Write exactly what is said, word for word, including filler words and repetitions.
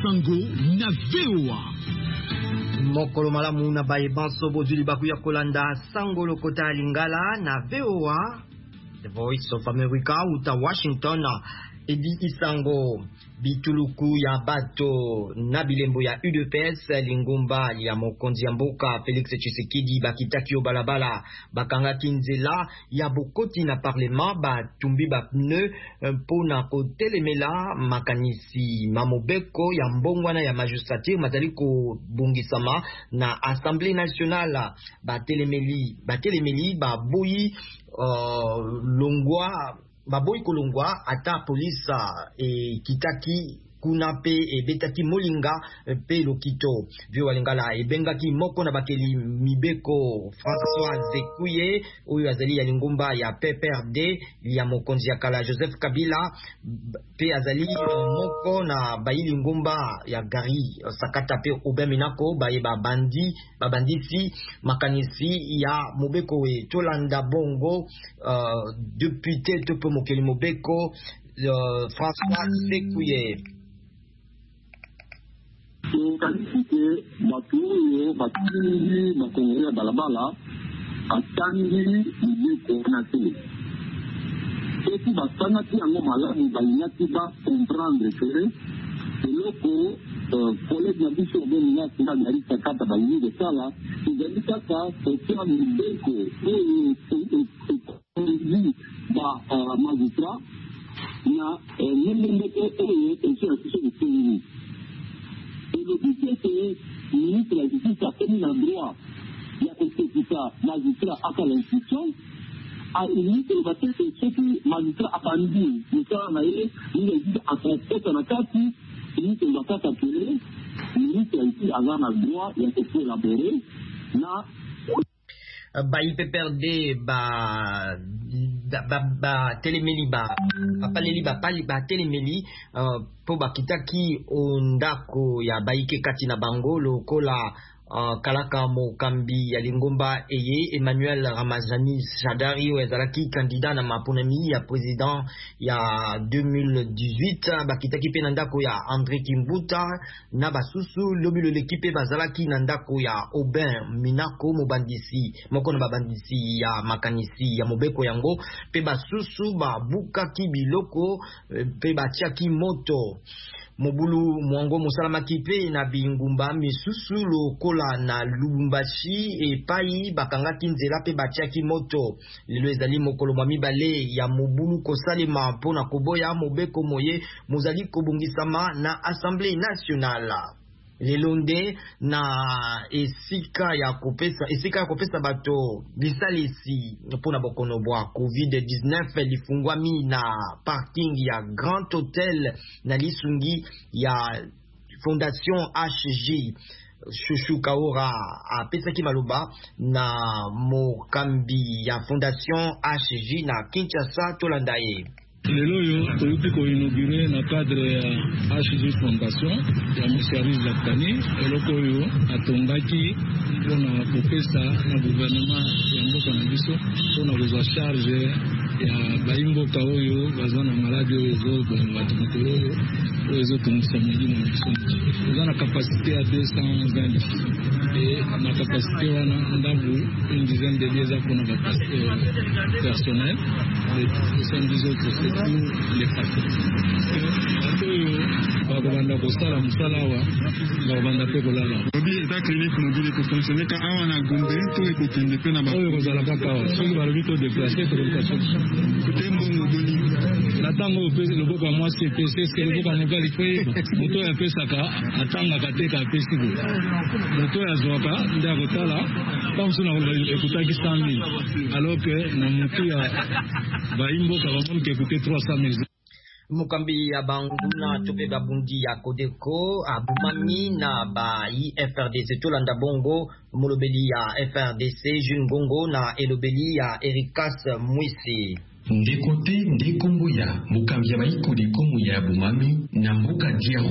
Isango na V O A. Mokolo malamu na bayebanso bozuli bakuya kolanda sango lokota lingala na V O A. The Voice of America uta Washington. Edi Isango bituluku ya bato na bilembo ya U D P S lingumba ya mokonzi ya mboka Felix Tshisekedi bakitaki balabala bakanga kinzela ya bokoti na parlement batumbi ba pneu mpona kotelemela makanisi mamobeko ya mbongwana ya magistrature mazali ko bungisama na Assemblée nationale batelemeli batelemeli baboyi uh, longwa baboyi kolongwa ata polisa e kitaki kuna pe e betaki molinga pe lokito vyo walingala e bengaki moko na bakeli mibeko François Zekuye oyo azali ya lingumba ya P P R D ya mokonzi ya kala Joseph Kabila pe azali moko na baili ngumba ya gari sakata pe obeminako baye babandi babandisi makanisi ya mobeko we Tolanda Bongo uh, député topo mokeli mobeko uh, François Zekuye. Qualifié Batuyo, Batuli, Bakongoya Balabala, Atandi, Libeko, Nati. Et puis Batanati, en malade, Balinati va comprendre que le loco, collègue Nabiso, Benati, Narita Kata, Balini de Sala, il a dit Kata, c'est un Libeko, et conduit par magistrat, il y a un Libeko et un Libeko. Et le but c'est que le ministre de la Justice a tenu un droit, il y a exécuté magistrat à l'institution, à une ministre de la Justice, ce que magistrat a pas dit, nous sommes allés, nous les dit à transporter dans la carte, le ministre de la Justice a tenu, le ministre de la Justice a un droit, il a été élaboré, là, ba I P P R D ba ba ba telemeli ba apaleli ba pali ba telemeli uh, po bakitaki ondako ya baike kati na bango lokola uh, kalaka mokambi ya lingomba eye Emmanuel Ramazani Shadari ezalaki candidat na maponami ya président ya deux mille dix-huit bakitaki pe na ndako ya André Kimbuta na basusu lobilo l'équipe bazalaki na ndako ya Aubin Minako mobandisi moko na babandisi ya makanisi ya mobeko yango pe basusu babukaki biloko pe batiaki moto Mobulu mwango musalamaki pe na bingumba misusu lokola na Lubumbashi e pai bakangaki nzela pe batiaki moto lelo ezali mokolo mwa mibale ya mobulu kosalema mpona koboya mobeko moye mozali kobungisama na Assemblée nationale lelonde na esika ya kopesa esika ya kopesa bato lisalisi mpona bokono bwa covid dix-neuf lifungwami na parking ya Grand Hotel na lisungi ya Fondation H G. Chouchou Kaora a pesaki maloba na mokambi ya Fondation H G na Kinshasa Tolandaye. lelo yo toyuti koinaugure na cadre ya H G Fondation ya Monsieur Lakani eloko oyo atongaki mpona kopesa na gouvernement ya mboka na biso mpona kozwa charge ya baimboka oyo baza na maladi oyo ezoboma bato mokolo oyo oyo ezotungisa molimo na biso eza na kapasité ya deux cent vingt et na kapasité wana ndambu une dizaine de lieux eza mpona personnel et soixante-dix autres les facteurs. Bakobanda kosala musala wa bakobanda pe kolala. Obi eta clinique mobile ko fonctionner ka awa na Gombe to ekokende pe na ba. Oyo kozala kaka wa. Soki balobi to déplacer to location. Kote mbongo boni. Na tango pe loboko mwa C P C ce que loboko mobile pe moto ya pesaka atanga kateka pesi go. Moto ya zoka nda kotala tamso na ekutaki cent mille alors que na moto ya baimbo ka bamon ke kuté trois cent mille. Mukambi ya banguna tope babundi ya Kodeko abumami na ba I F R D C Tolanda Bongo molobeli ya F R D C Jules Ngongo na elobeli ya Ericas Mwisi. Ndekote ndekombo ya mukambi ya baiko de komu ya bumami na mbuka dia